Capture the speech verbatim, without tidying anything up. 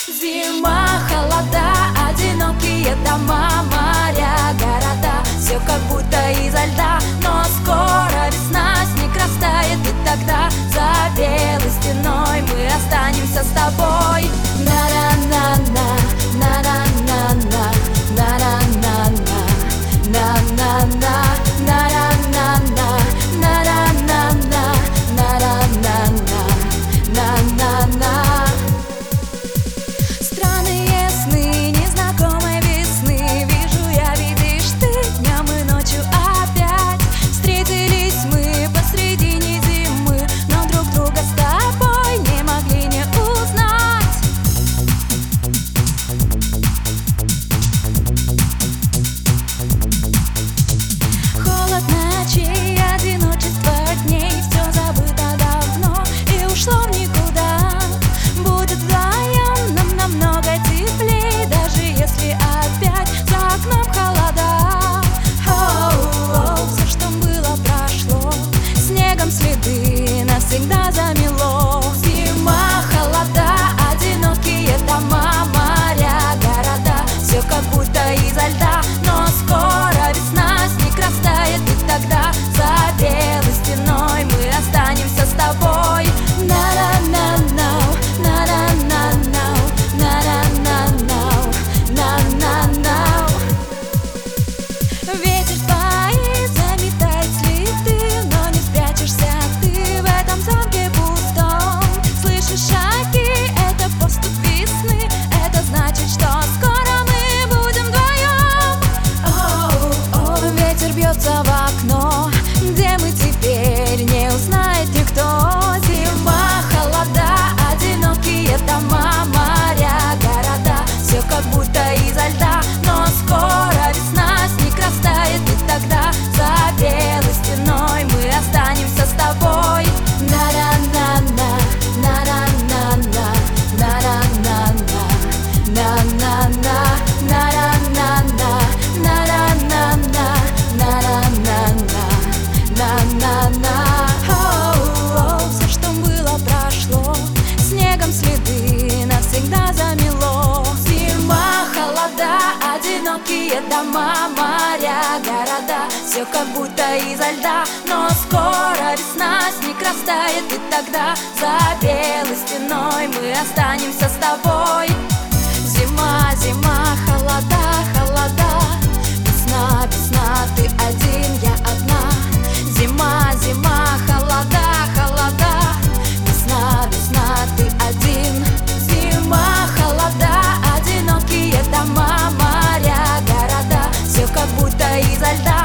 Зима, холода, одинокие дома, моря, города. Все как будто изо льда, но скоро весна, снег растает, и тогда за белой стеной мы останемся с тобой. На-на-на-на, на-на-на-на, на-на-на-на, на-на-на, на-на-на-на, на-на-на-на, на-на-на-на, на-на-на. Странные сны незнакомой весны вижу я, видишь ты, днем и ночью опять. Встретились мы посредине зимы, но друг друга с тобой не могли не узнать. Холод ночей, одиночество дней, все забыто давно и ушло в никуда. Будет вдвоем нам намного теплей, даже если опять за окном холода. Оу-оу, все, что было, прошло, снегом следы навсегда замело. Зима, холода, одинокие дома, моря, города. Все как будто изо льда, но скоро весна, снег растает, и тогда за белой стеной мы останемся с тобой. На-на-на-на, на-на-на-на, на-на-на-на, на-на-на. Ветер стоит, заметает следы, но не спрячешься ты в этом замке пустом. Слышишь шаги, это поступь весны, это значит, что скоро мы будем вдвоем. Оу-оу, ветер бьется в окно, где мы теперь, не узнает никто. Зима, холода, одинокие дома, моря, города. Все как будто изо льда, но скоро весна, снег растает, и тогда за белой стеной мы останемся с тобой. На-на-на-на, на-на-на-на, на-на-на-на, на-на-на, на-на-на-на, на-на-на-на, на-на-на-на, на-на-на. Оу-оу, все, что было, прошло, снегом следы навсегда замело. Зима, холода, одинокие дома, моря, города. Все как будто изо льда, но скоро весна, снег растает, и тогда за белой стеной мы останемся с тобой. Зима, зима, холода, холода. Весна, весна, ты один, я одна. Зима, зима, холода, холода. Весна, весна, ты один. Зима, холода, одинокие дома, моря, города. Все как будто изо льда,